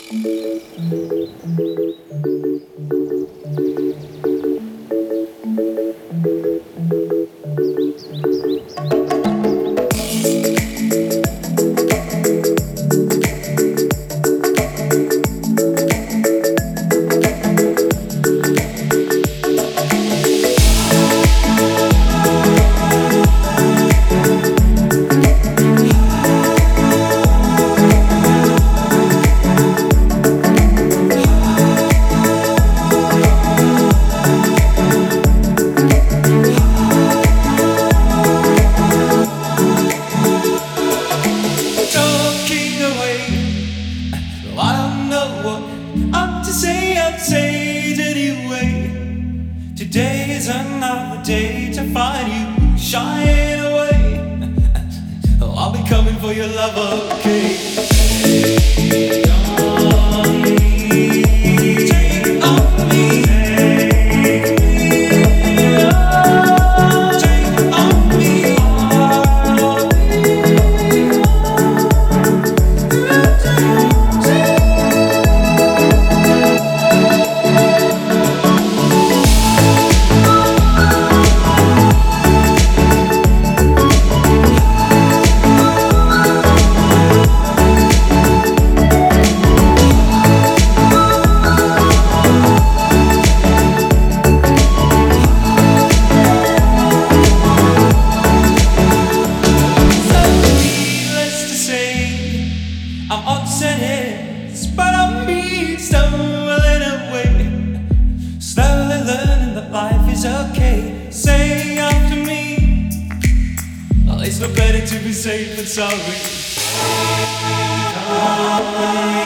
Say it anyway. Today is another day to find you shying away. I'll be coming for your love, okay? Take on me, take on me, take on me. I'm upset heads, but I'm me stumbling away, slowly learning that life is okay. Say after me, oh, it's no better to be safe than sorry.